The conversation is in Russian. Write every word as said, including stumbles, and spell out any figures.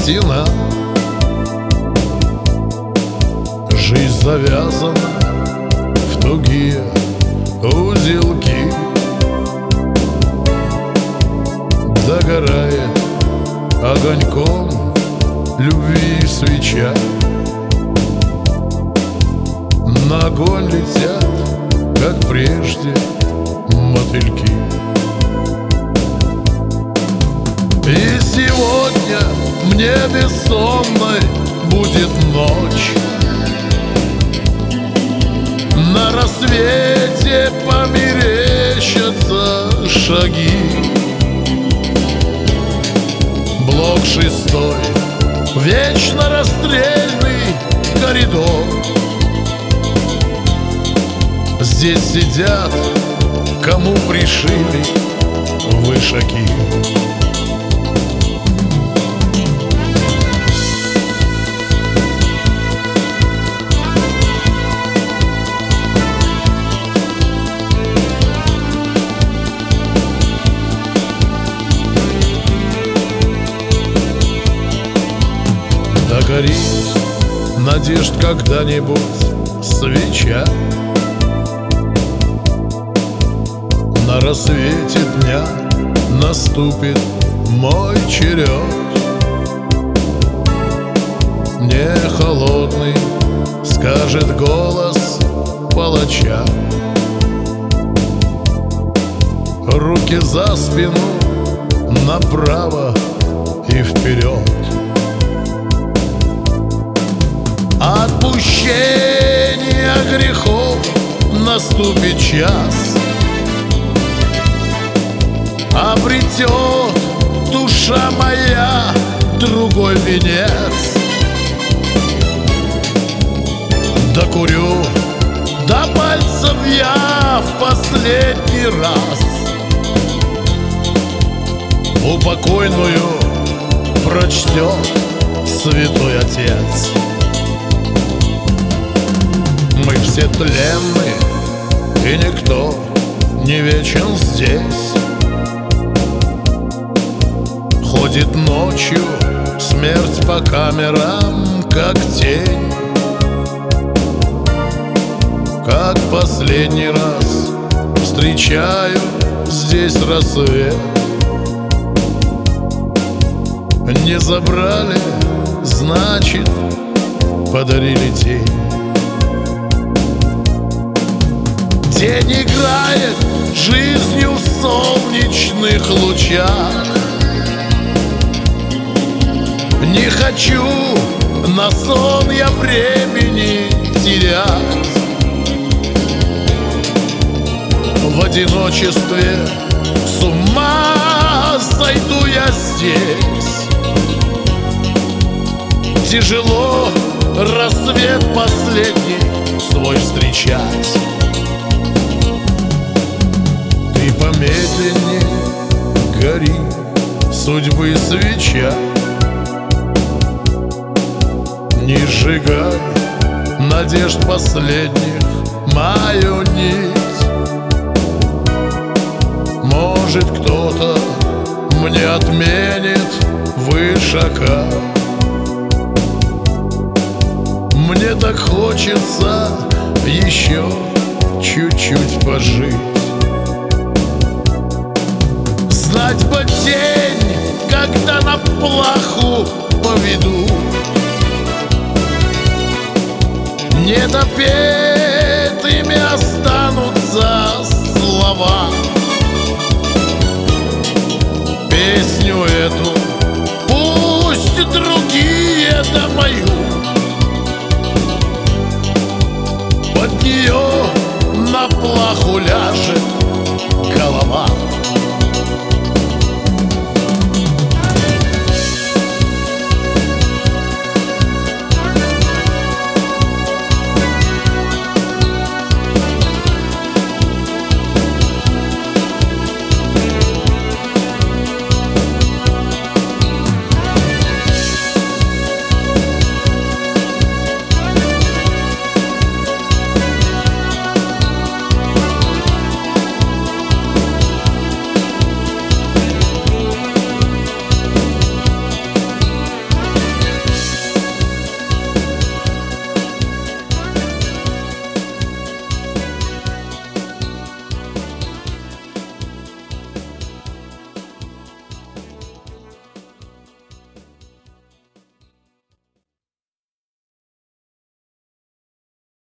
стена. Жизнь завязана в тугие узелки. Догорает огоньком любви свеча. На огонь летят, как прежде, мотыльки. И сегодня мне бессонной будет ночь. На рассвете померещатся шаги. Блок шестой, вечно расстрельный коридор. Здесь сидят, кому пришили вышаки. Догорит надежд когда-нибудь свеча. На рассвете дня наступит мой черед. Не холодный скажет голос палача. Руки за спину, направо и вперед. Отпущение грехов наступит час. Обретет душа моя другой венец. Докурю до пальцев я в последний раз. Упокойную прочтет святой Отец. Мы все тленны, и никто не вечен здесь. Ходит ночью смерть по камерам, как тень. Как последний раз встречаю здесь рассвет. Не забрали, значит, подарили тень. День играет жизнью в солнечных лучах. Не хочу на сон я времени терять. В одиночестве с ума сойду я здесь. Тяжело рассвет последний свой встречать. Ты помедленнее гори, судьбы свеча. Не сжигай надежд последних мою нить. Может, кто-то мне отменит вышака. Мне так хочется еще чуть-чуть пожить. Знать бы день, когда на плаху поведу. Недопетыми останутся слова. Песню эту пусть другие допоют. Под нее на плаху ляжет голова.